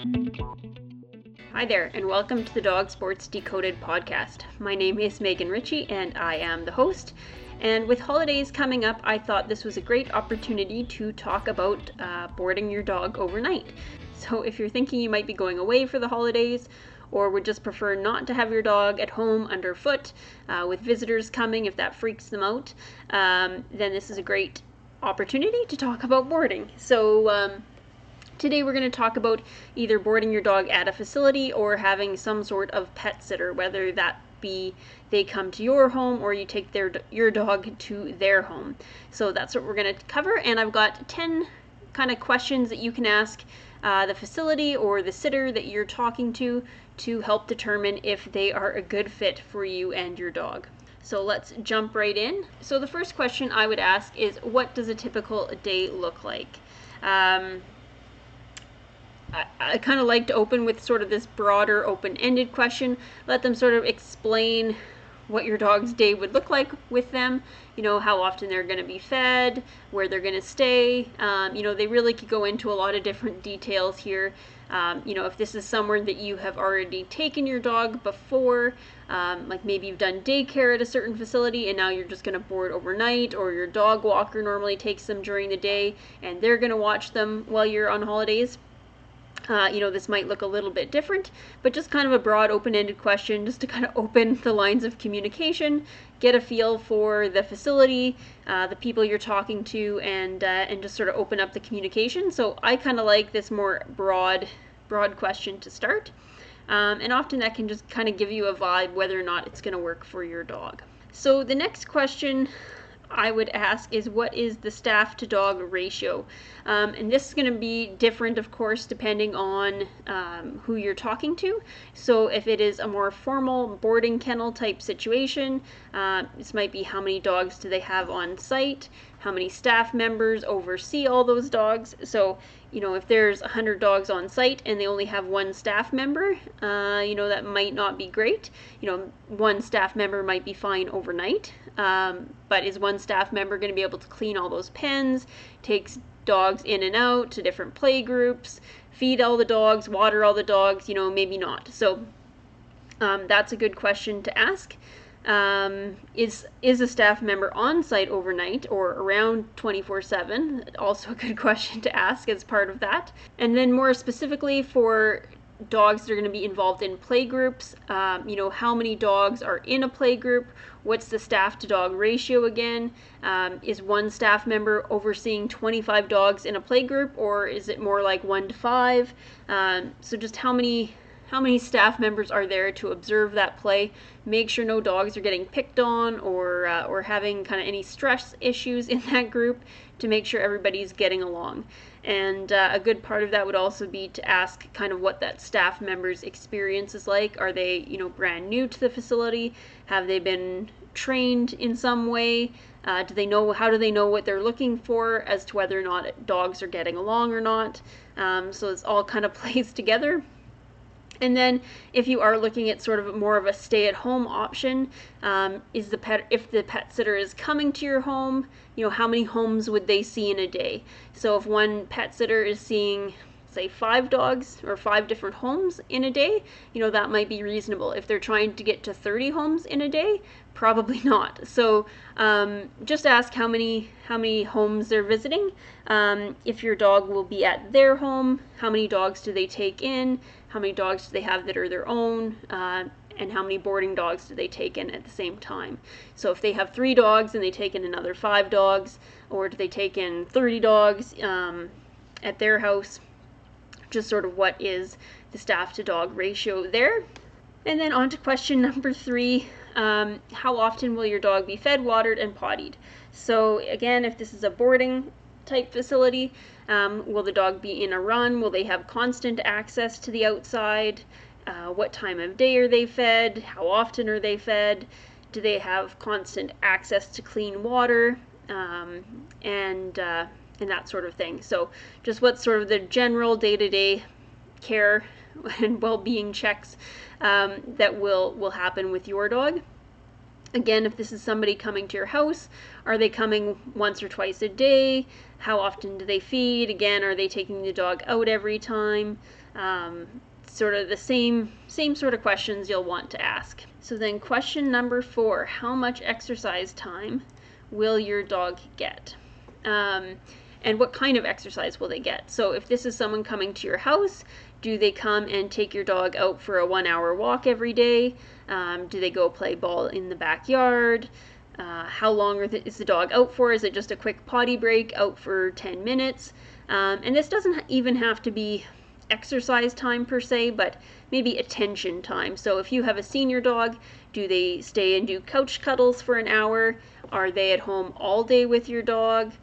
Hi there, and welcome to the Dog Sports Decoded podcast. My name is Megan Ritchie, and I am the host. And with holidays coming up, I thought this was a great opportunity to talk about boarding your dog overnight. So if you're thinking you might be going away for the holidays, or would just prefer not to have your dog at home underfoot with visitors coming if that freaks them out, then this is a great opportunity to talk about boarding. So today we're going to talk about either boarding your dog at a facility or having some sort of pet sitter, whether that be they come to your home or you take your dog to their home. So that's what we're going to cover, and I've got 10 kind of questions that you can ask the facility or the sitter that you're talking to help determine if they are a good fit for you and your dog. So let's jump right in. So the first question I would ask is, what does a typical day look like? I kind of like to open with sort of this broader open-ended question. Let them sort of explain what your dog's day would look like with them, how often they're going to be fed, where they're going to stay. They really could go into a lot of different details here. If this is somewhere that you have already taken your dog before, like maybe you've done daycare at a certain facility and now you're just going to board overnight, or your dog walker normally takes them during the day and they're going to watch them while you're on holidays. This might look a little bit different, but just kind of a broad open-ended question just to kind of open the lines of communication, get a feel for the facility, the people you're talking to, and just sort of open up the communication. So I kind of like this more broad question to start. And often that can just kind of give you a vibe whether or not it's going to work for your dog. So the next question I would ask is, what is the staff to dog ratio? And this is going to be different, of course, depending on who you're talking to. So if it is a more formal boarding kennel type situation, this might be how many dogs do they have on site, how many staff members oversee all those dogs. So if there's 100 dogs on site and they only have one staff member, that might not be great. One staff member might be fine overnight, but is one staff member going to be able to clean all those pens, takes dogs in and out to different play groups, feed all the dogs, water all the dogs? Maybe not. So that's a good question to ask. Is a staff member on site overnight or around 24/7? Also a good question to ask as part of that. And then more specifically for dogs that are going to be involved in play groups, how many dogs are in a play group? What's the staff to dog ratio again? Is one staff member overseeing 25 dogs in a play group, or is it more like 1 to 5? So just how many staff members are there to observe that play, make sure no dogs are getting picked on or having kind of any stress issues in that group, to make sure everybody's getting along. And a good part of that would also be to ask kind of what that staff member's experience is like. Are they, brand new to the facility? Have they been trained in some way? How do they know what they're looking for as to whether or not dogs are getting along or not? So it's all kind of plays together. And then if you are looking at sort of more of a stay-at-home option, if the pet sitter is coming to your home, how many homes would they see in a day? So if one pet sitter is seeing, say, 5 dogs or 5 different homes in a day, that might be reasonable. If they're trying to get to 30 homes in a day, probably not. So just ask how many homes they're visiting. If your dog will be at their home, how many dogs do they take in? How many dogs do they have that are their own? And how many boarding dogs do they take in at the same time? So if they have 3 dogs and they take in another 5 dogs, or do they take in 30 dogs at their house? Just sort of what is the staff to dog ratio there. And then on to question number 3, how often will your dog be fed, watered, and pottied? So again, if this is a boarding type facility, will the dog be in a run? Will they have constant access to the outside? What time of day are they fed? How often are they fed? Do they have constant access to clean water? And that sort of thing. So just what's sort of the general day-to-day care and well-being checks that will happen with your dog. Again, if this is somebody coming to your house, are they coming once or twice a day? How often do they feed? Again, are they taking the dog out every time? Sort of the same sort of questions you'll want to ask. So then question number 4, how much exercise time will your dog get? And what kind of exercise will they get? So if this is someone coming to your house, do they come and take your dog out for a 1-hour walk every day? Do they go play ball in the backyard? How long is the dog out for? Is it just a quick potty break, out for 10 minutes? And this doesn't even have to be exercise time per se, but maybe attention time. So if you have a senior dog, do they stay and do couch cuddles for an hour? Are they at home all day with your dog?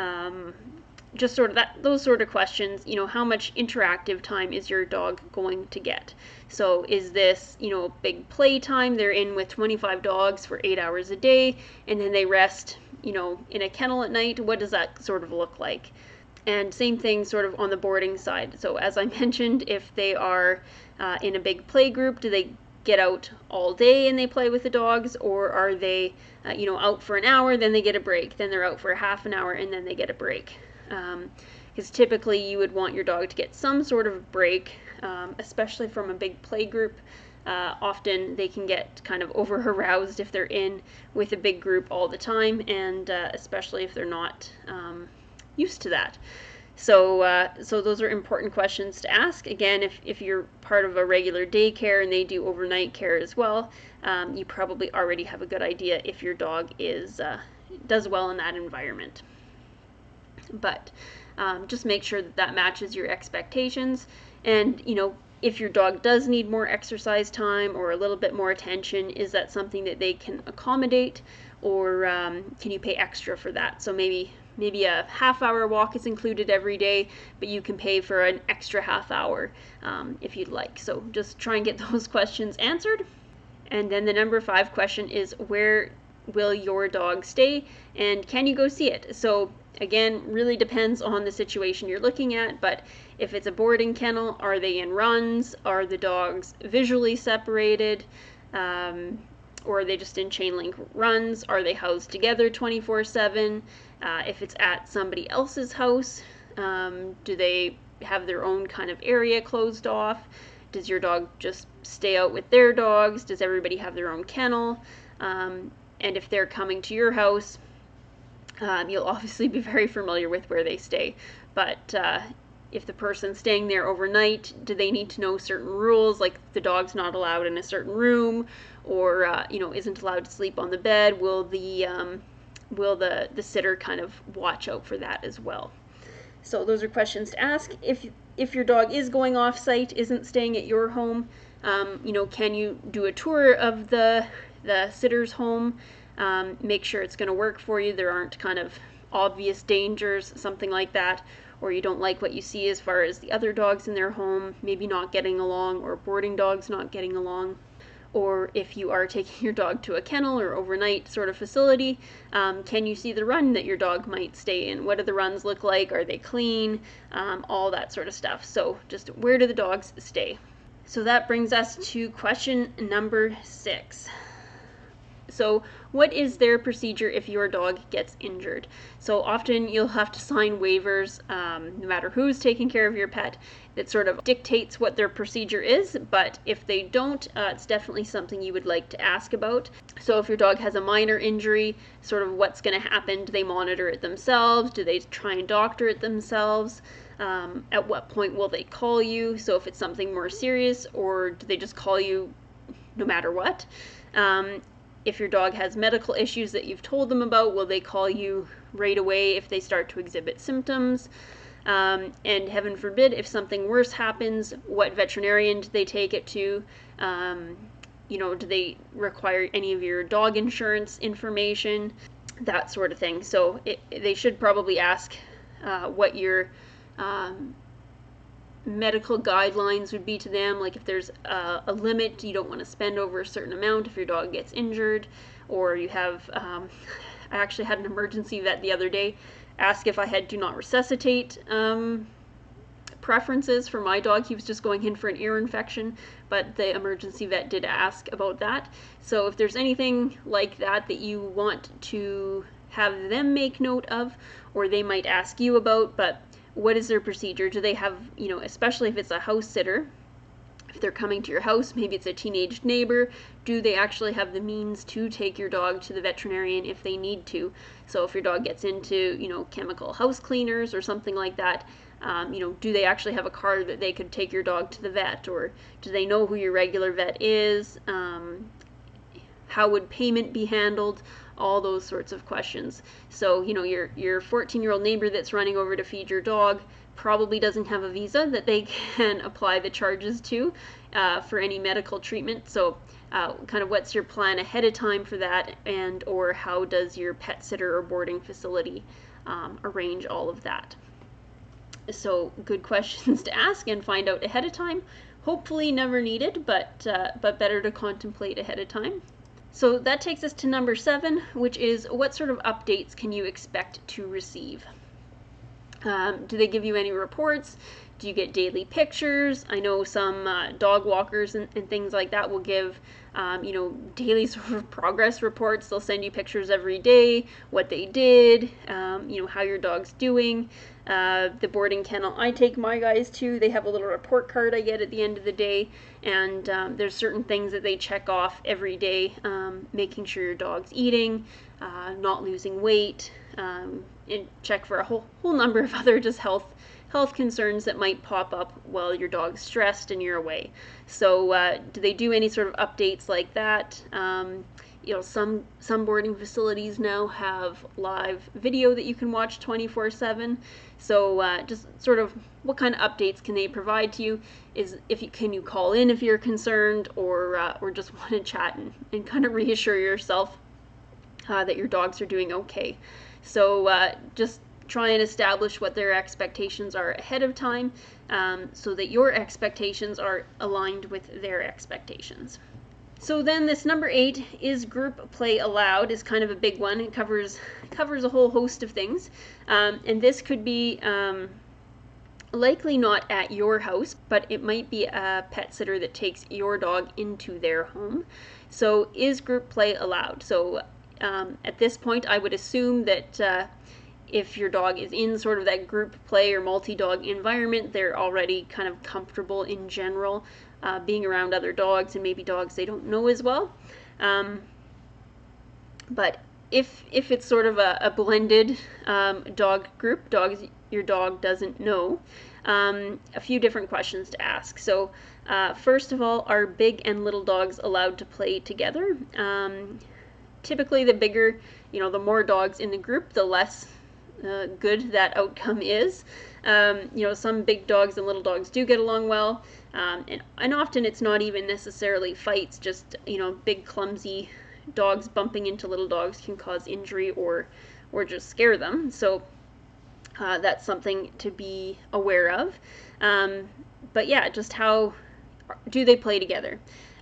Just sort of those sort of questions. How much interactive time is your dog going to get? So is this, big play time? They're in with 25 dogs for 8 hours a day, and then they rest, in a kennel at night. What does that sort of look like? And same thing sort of on the boarding side. So as I mentioned, if they are in a big play group, do they get out all day and they play with the dogs, or are they out for an hour, then they get a break, then they're out for a half an hour, and then they get a break? Because typically you would want your dog to get some sort of break, especially from a big play group. Often they can get kind of over-aroused if they're in with a big group all the time, and especially if they're not used to that. So those are important questions to ask. Again, if you're part of a regular daycare and they do overnight care as well, you probably already have a good idea if your dog does well in that environment. But just make sure that matches your expectations. And if your dog does need more exercise time or a little bit more attention, is that something that they can accommodate, or can you pay extra for that? So maybe a half-hour walk is included every day, but you can pay for an extra half hour if you'd like. So just try and get those questions answered. And then the number 5 question is, where will your dog stay, and can you go see it? So again, really depends on the situation you're looking at, but if it's a boarding kennel, are they in runs? Are the dogs visually separated? Or are they just in chain link runs? Are they housed together 24/7? If it's at somebody else's house, do they have their own kind of area closed off? Does your dog just stay out with their dogs? Does everybody have their own kennel? And if they're coming to your house, you'll obviously be very familiar with where they stay. But if the person's staying there overnight, do they need to know certain rules, like the dog's not allowed in a certain room, or isn't allowed to sleep on the bed? Will the sitter kind of watch out for that as well? So those are questions to ask. If your dog is going off site, isn't staying at your home, can you do a tour of the sitter's home? Make sure it's going to work for you. There aren't kind of obvious dangers, something like that, or you don't like what you see as far as the other dogs in their home maybe not getting along, or boarding dogs not getting along. Or if you are taking your dog to a kennel or overnight sort of facility, can you see the run that your dog might stay in? What do the runs look like? Are they clean? All that sort of stuff. So just, where do the dogs stay? So that brings us to question number 6. So what is their procedure if your dog gets injured? So often you'll have to sign waivers, no matter who's taking care of your pet, that sort of dictates what their procedure is. But if they don't, it's definitely something you would like to ask about. So if your dog has a minor injury, sort of what's going to happen? Do they monitor it themselves? Do they try and doctor it themselves? At what point will they call you? So if it's something more serious, or do they just call you no matter what? If your dog has medical issues that you've told them about, will they call you right away if they start to exhibit symptoms? And heaven forbid, if something worse happens, what veterinarian do they take it to? Do they require any of your dog insurance information? That sort of thing. So they should probably ask what your medical guidelines would be to them, like if there's a limit, you don't want to spend over a certain amount if your dog gets injured, or you have I actually had an emergency vet the other day ask if I had do not resuscitate preferences for my dog. He was just going in for an ear infection, but the emergency vet did ask about that. So if there's anything like that that you want to have them make note of, or they might ask you about, but what is their procedure? Do they have, you know, especially if it's a house sitter, if they're coming to your house, maybe it's a teenage neighbor, do they actually have the means to take your dog to the veterinarian if they need to? So if your dog gets into, you know, chemical house cleaners or something like that, you know, do they actually have a car that they could take your dog to the vet, or do they know who your regular vet is? How would payment be handled? All those sorts of questions. So, you know, your 14-year-old neighbor that's running over to feed your dog probably doesn't have a visa that they can apply the charges to for any medical treatment. So kind of what's your plan ahead of time for that, and or how does your pet sitter or boarding facility arrange all of that? So good questions to ask and find out ahead of time. Hopefully never needed, but better to contemplate ahead of time. So that takes us to number 7, which is what sort of updates can you expect to receive? Do they give you any reports? Do you get daily pictures? I know some dog walkers and things like that will give, you know, daily sort of progress reports. They'll send you pictures every day, what they did, you know, how your dog's doing. The boarding kennel I take my guys to, they have a little report card I get at the end of the day, and there's certain things that they check off every day, making sure your dog's eating, not losing weight, and check for a whole number of other just health concerns that might pop up while your dog's stressed and you're away. So do they do any sort of updates like that? You know, some boarding facilities now have live video that you can watch 24/7. So just sort of what kind of updates can they provide to you? Is can you call in if you're concerned, or just want to chat and kind of reassure yourself that your dogs are doing okay. So just try and establish what their expectations are ahead of time, so that your expectations are aligned with their expectations. So then this number 8, is group play allowed, is kind of a big one. It covers a whole host of things, and this could be likely not at your house, but it might be a pet sitter that takes your dog into their home. So is group play allowed? So at this point I would assume that if your dog is in sort of that group play or multi-dog environment, they're already kind of comfortable in general being around other dogs, and maybe dogs they don't know as well. But if it's sort of a blended dog group, dogs your dog doesn't know, a few different questions to ask. So first of all, are big and little dogs allowed to play together? Typically the bigger, you know, the more dogs in the group, the less good that outcome is. You know, some big dogs and little dogs do get along well, and often it's not even necessarily fights, just, you know, big clumsy dogs bumping into little dogs can cause injury or just scare them. So that's something to be aware of. But yeah, just how do they play together?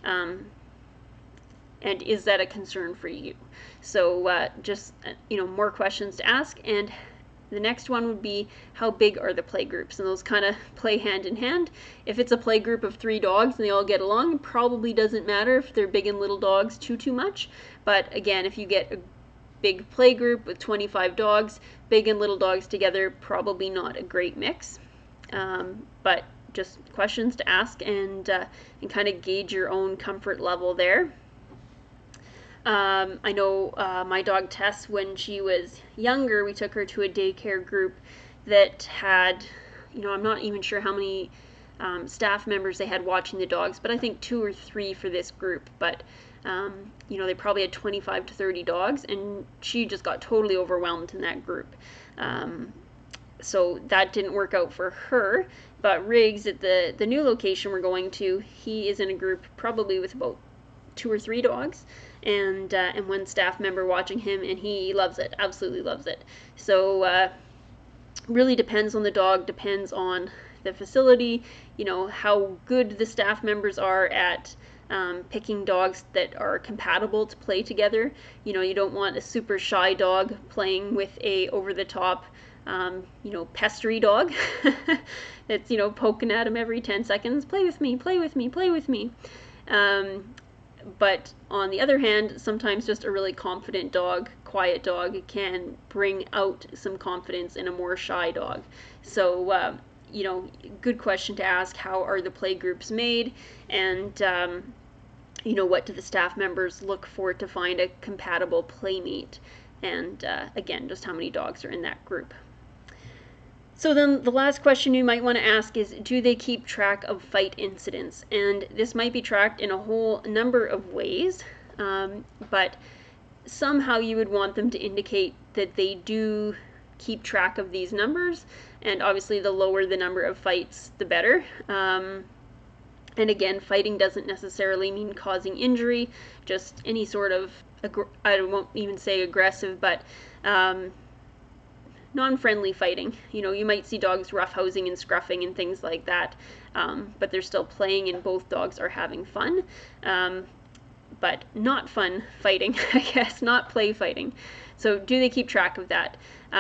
And is that a concern for you? So just, you know, more questions to ask. And the next one would be, how big are the play groups? And those kind of play hand in hand. If it's a play group of 3 dogs and they all get along, it probably doesn't matter if they're big and little dogs too much. But again, if you get a big play group with 25 dogs, big and little dogs together, probably not a great mix. But just questions to ask and kind of gauge your own comfort level there. I know my dog Tess, when she was younger, we took her to a daycare group that had, you know, I'm not even sure how many staff members they had watching the dogs, but I think 2 or 3 for this group. But you know, they probably had 25 to 30 dogs, and she just got totally overwhelmed in that group. So that didn't work out for her. But Riggs, at the new location we're going to, he is in a group probably with about 2 or 3 dogs, and one staff member watching him, and he loves it, absolutely loves it. So really depends on the dog, depends on the facility, you know, how good the staff members are at picking dogs that are compatible to play together. You know, you don't want a super shy dog playing with a over-the-top you know, pestery dog that's, you know, poking at him every 10 seconds, play with me, play with me, play with me. But on the other hand, sometimes just a really confident dog, quiet dog can bring out some confidence in a more shy dog. So, you know, good question to ask, how are the play groups made? And, you know, what do the staff members look for to find a compatible playmate? And again, just how many dogs are in that group. So then the last question you might want to ask is, do they keep track of fight incidents? And this might be tracked in a whole number of ways, but somehow you would want them to indicate that they do keep track of these numbers, and obviously the lower the number of fights, the better. And again, fighting doesn't necessarily mean causing injury, just any sort of, I won't even say aggressive, but non-friendly fighting. You know, you might see dogs roughhousing and scruffing and things like that, but they're still playing and both dogs are having fun. But not fun fighting, I guess, not play fighting. So do they keep track of that?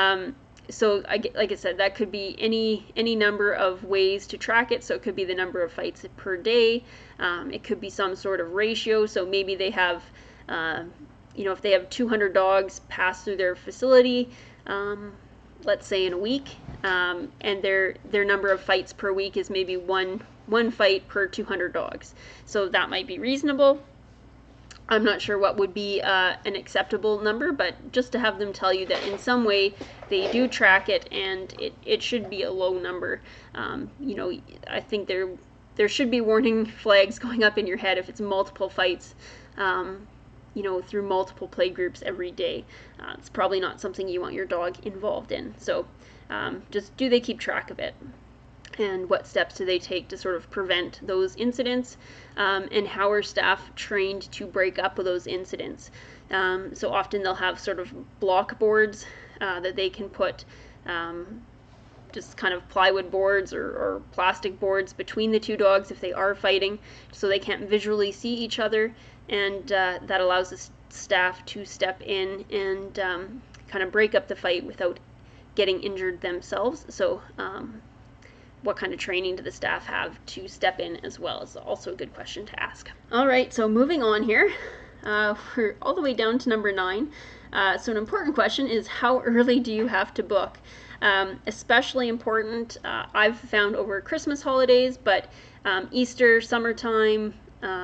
So like I said, that could be any number of ways to track it. So it could be the number of fights per day. It could be some sort of ratio. So maybe they have, you know, if they have 200 dogs pass through their facility, let's say in a week, and their number of fights per week is maybe one fight per 200 dogs. So that might be reasonable. I'm not sure what would be an acceptable number, but just to have them tell you that in some way they do track it, and it should be a low number. You know, I think there should be warning flags going up in your head if it's multiple fights, you know, through multiple play groups every day. It's probably not something you want your dog involved in. So just, do they keep track of it? And what steps do they take to sort of prevent those incidents? And how are staff trained to break up those incidents? So often they'll have sort of block boards that they can put, just kind of plywood boards or plastic boards between the two dogs if they are fighting, so they can't visually see each other, and that allows the staff to step in and kind of break up the fight without getting injured themselves. So what kind of training do the staff have to step in as well is also a good question to ask. All right, so moving on here, we're all the way down to number 9. So an important question is, how early do you have to book? Especially important, I've found, over Christmas holidays, but Easter, summertime,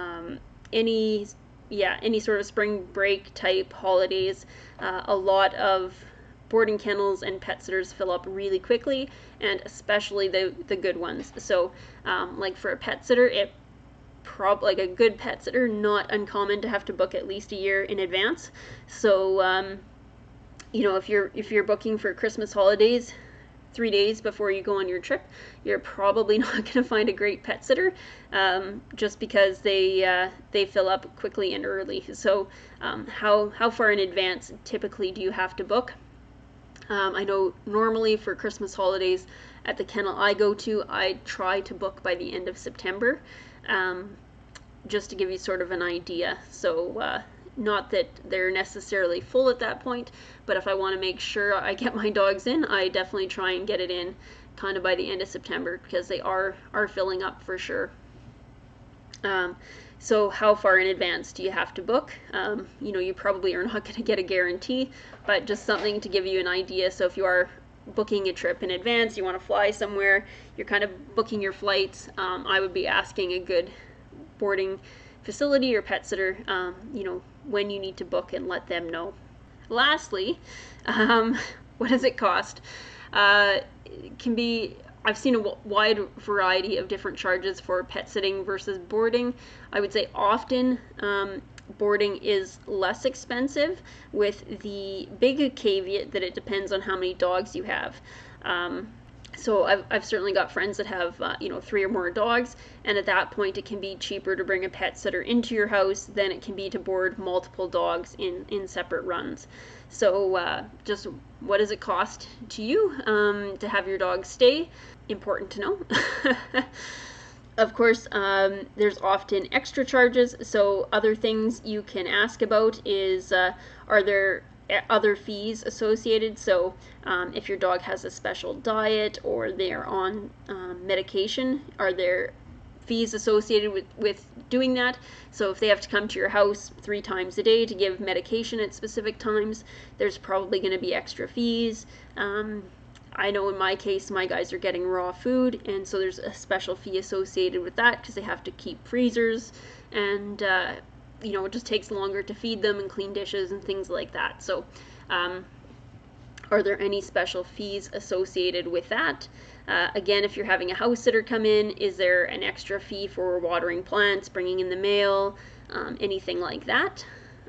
any sort of spring break type holidays, a lot of boarding kennels and pet sitters fill up really quickly, and especially the good ones. So like for a pet sitter, like a good pet sitter, not uncommon to have to book at least a year in advance. So you know, if you're booking for Christmas holidays 3 days before you go on your trip, you're probably not going to find a great pet sitter, just because they fill up quickly and early. So how far in advance typically do you have to book? I know normally for Christmas holidays at the kennel I go to, I try to book by the end of September, just to give you sort of an idea. So not that they're necessarily full at that point, but if I want to make sure I get my dogs in, I definitely try and get it in kind of by the end of September, because they are filling up for sure. So how far in advance do you have to book? You know, you probably are not going to get a guarantee, but just something to give you an idea. So if you are booking a trip in advance, you want to fly somewhere, you're kind of booking your flights, I would be asking a good boarding facility or pet sitter, you know, when you need to book, and let them know. Lastly, what does it cost? It can be, I've seen a wide variety of different charges for pet sitting versus boarding. I would say often boarding is less expensive, with the big caveat that it depends on how many dogs you have. So I've certainly got friends that have you know, 3 or more dogs, and at that point it can be cheaper to bring a pet sitter into your house than it can be to board multiple dogs in separate runs. So just what does it cost to you to have your dog stay? Important to know. Of course, there's often extra charges, so other things you can ask about is, are there other fees associated? So if your dog has a special diet or they're on medication, are there fees associated with doing that. So if they have to come to your house 3 times a day to give medication at specific times, there's probably going to be extra fees. I know in my case, my guys are getting raw food, and so there's a special fee associated with that because they have to keep freezers, and you know, it just takes longer to feed them and clean dishes and things like that. So are there any special fees associated with that? Again, if you're having a house sitter come in, is there an extra fee for watering plants, bringing in the mail, anything like that?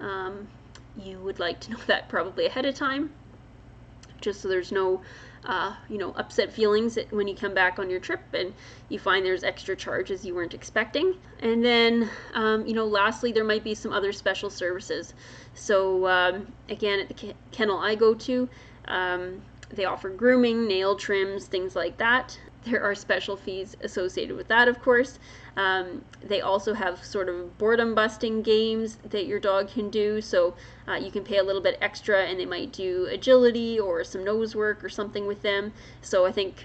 You would like to know that probably ahead of time, just so there's no you know, upset feelings when you come back on your trip and you find there's extra charges you weren't expecting. And then, you know, lastly, there might be some other special services. So again, at the kennel I go to, they offer grooming, nail trims, things like that. There are special fees associated with that, of course. They also have sort of boredom busting games that your dog can do, so you can pay a little bit extra and they might do agility or some nose work or something with them. So I think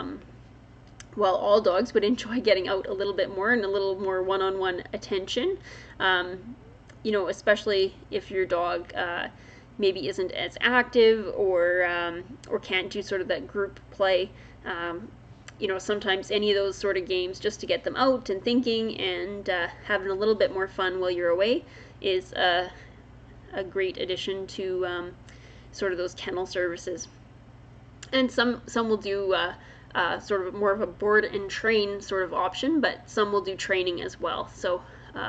while all dogs would enjoy getting out a little bit more and a little more one-on-one attention, you know, especially if your dog maybe isn't as active or can't do sort of that group play. You know, sometimes any of those sort of games, just to get them out and thinking and having a little bit more fun while you're away, is a great addition to sort of those kennel services. And some will do sort of more of a board and train sort of option, but some will do training as well. So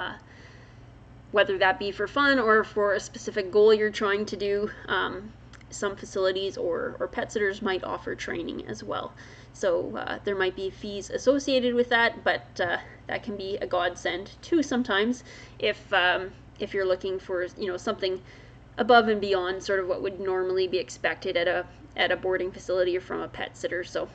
whether that be for fun or for a specific goal you're trying to do, some facilities or pet sitters might offer training as well. So there might be fees associated with that, but that can be a godsend too sometimes if you're looking for, you know, something above and beyond sort of what would normally be expected at a boarding facility or from a pet sitter. So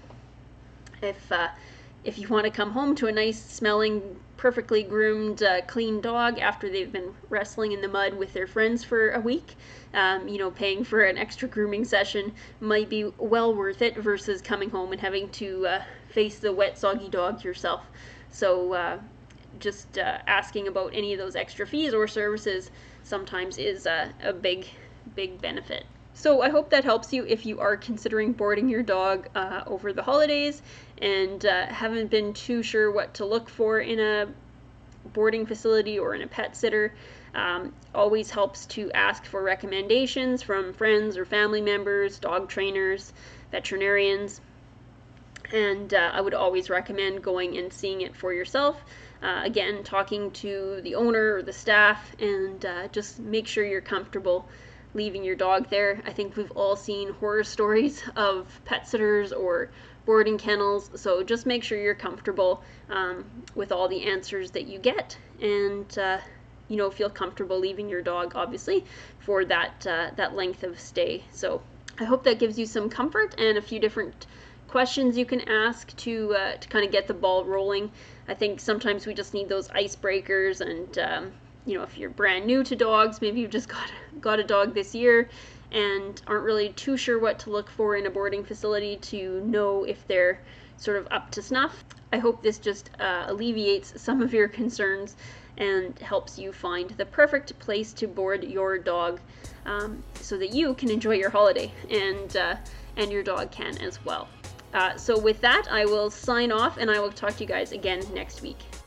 if you want to come home to a nice smelling, perfectly groomed, clean dog after they've been wrestling in the mud with their friends for a week, you know, paying for an extra grooming session might be well worth it versus coming home and having to face the wet, soggy dog yourself. So just asking about any of those extra fees or services sometimes is a big benefit. So I hope that helps you if you are considering boarding your dog over the holidays and haven't been too sure what to look for in a boarding facility or in a pet sitter. Always helps to ask for recommendations from friends or family members, dog trainers, veterinarians, and I would always recommend going and seeing it for yourself. Again, talking to the owner or the staff, and just make sure you're comfortable leaving your dog there. I think we've all seen horror stories of pet sitters or boarding kennels, so just make sure you're comfortable with all the answers that you get, and you know, feel comfortable leaving your dog, obviously, for that length of stay. So I hope that gives you some comfort and a few different questions you can ask to kind of get the ball rolling. I think sometimes we just need those icebreakers, and you know, if you're brand new to dogs, maybe you've just got a dog this year and aren't really too sure what to look for in a boarding facility to know if they're sort of up to snuff. I hope this just alleviates some of your concerns and helps you find the perfect place to board your dog, so that you can enjoy your holiday and your dog can as well. So with that, I will sign off and I will talk to you guys again next week.